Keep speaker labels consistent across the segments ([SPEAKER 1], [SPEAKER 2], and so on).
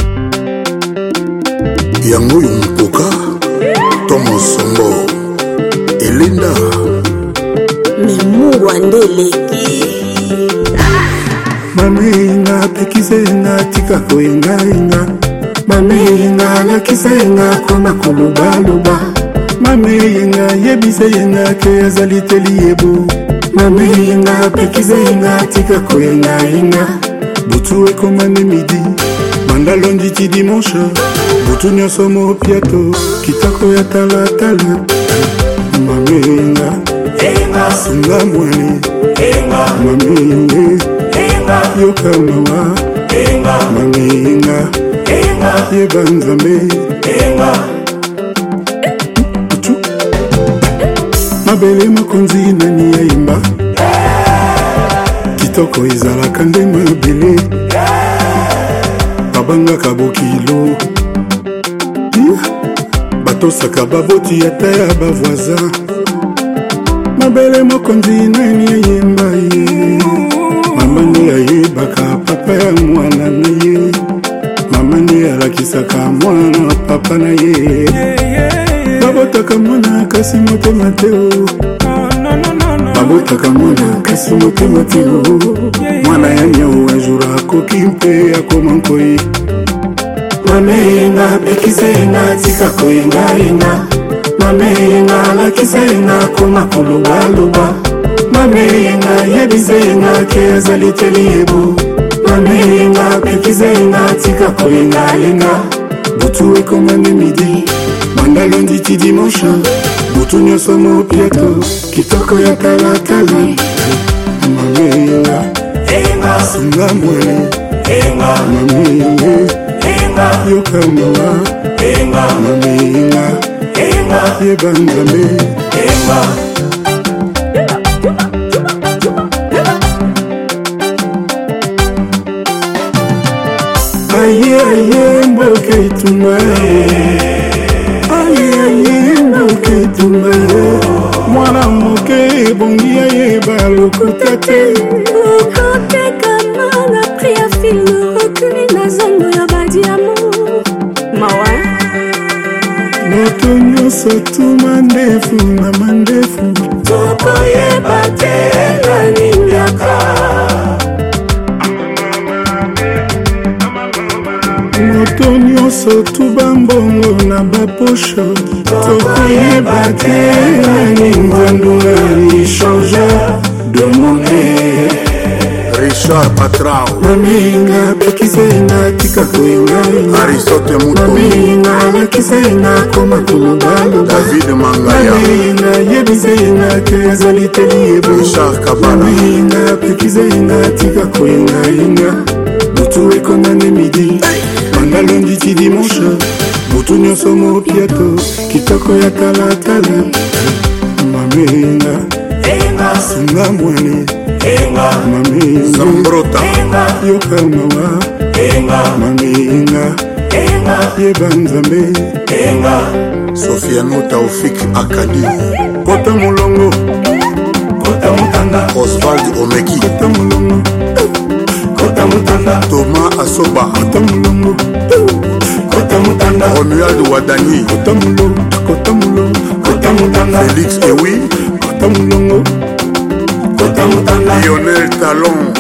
[SPEAKER 1] yango yumpoka Tomo Sombo Elinda
[SPEAKER 2] Memungwa ndeleki
[SPEAKER 3] Mamenga pekizenga tika koenga enga Mamenga lakizenga koma kolubaluba Mamenga yebizenga ke azali teliebo Mamenga pekizenga tika koenga enga Butu ekomane midi Manda lundi ti dimanche Butu nyonso mo piato Kitako ya tala tala Mamenga Sunga mwani Mamenga Yoka mawa Mamenga Yebanzambe Butu Mabele makonzi nani ya imba Kitoko izalaka nde mabele Babanga kabokilo Batosaka baboti ata ya bavoisin Mabele mokonzi nani ya yemba ye Mama nde ayebaka papa ya mwana na ye Mama nde alakisaka mwana papa na ye Babotaka mwana kasi motema teo Babotaka mwana kasi motema teo Mwana ya nyau ajura koki mpe ya komankoi Mamenga pekizenga tika koenga enga Mamenga lakizenga koma kolubaluba Mamenga yebizenga ke azali teliebo Mamenga pekizenga tika koenga enga Butu ekomane midi Manda lundi ti dimanche Butu nyonso mo piato Kitoko ya tala tala Mamenga Sunga mwene Mamenga Yoka mawa Mamenga Yebanzambe Aye aye mboke itumaye Aye mboke itumaye Mwana moke bongi aye balokotate
[SPEAKER 2] Okote kama na pria filo Reculi na zango ya badi amour Mawa
[SPEAKER 3] Moto nyonso tuma ndefu na mandefu
[SPEAKER 2] Toko yeba te na nindiaka
[SPEAKER 3] Moto nyonso tuba mbongo na baposho Toko yeba te na ningwandu na changeur de monnaie
[SPEAKER 1] Richard Patrao
[SPEAKER 3] Mamenga pekizenga tika koenga
[SPEAKER 1] Aristote Muto
[SPEAKER 3] Mamenga lakizenga koma kolubaluba
[SPEAKER 1] David Mangaya
[SPEAKER 3] Mamenga yebizenga ke azali teliebo
[SPEAKER 1] Richard Kabala
[SPEAKER 3] Mamenga pekizenga tika koenga enga Butu ekomane midi Manda lundi ti dimanche Butu nyonso mo piato Kitoko ya tala tala Mamenga Sunga mwani Mamenga
[SPEAKER 1] Zambrota
[SPEAKER 3] Yoka mawa Mamenga Yebanzambe
[SPEAKER 1] Sofiano Taufik Akadi
[SPEAKER 3] Kota mulongo Kota mutanda
[SPEAKER 1] Oswald Omeki
[SPEAKER 3] Kota mulongo Kota mutanda
[SPEAKER 1] Thomas Asoba
[SPEAKER 3] Kota mulongo Kota mutanda
[SPEAKER 1] Romuald Wadani
[SPEAKER 3] Kota mulongo Kota mulongo Kota mutanda
[SPEAKER 1] Félix Ewi
[SPEAKER 3] Kota mulongo Kota mutanda
[SPEAKER 1] Lionel Talon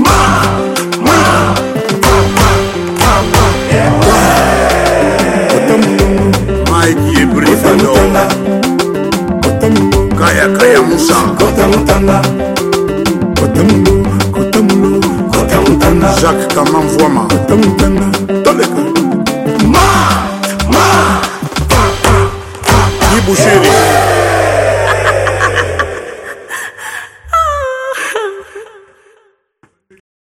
[SPEAKER 3] Kota mulongo
[SPEAKER 1] Mike Yebrifado
[SPEAKER 3] Kota mulongo
[SPEAKER 1] Kaya Kaya Musa
[SPEAKER 3] Kota mutanda Kota mulongo Kota mulongo Kota mutanda
[SPEAKER 1] Jacques Kamamvwama
[SPEAKER 3] Kota mutanda Toleka
[SPEAKER 1] Iboucheri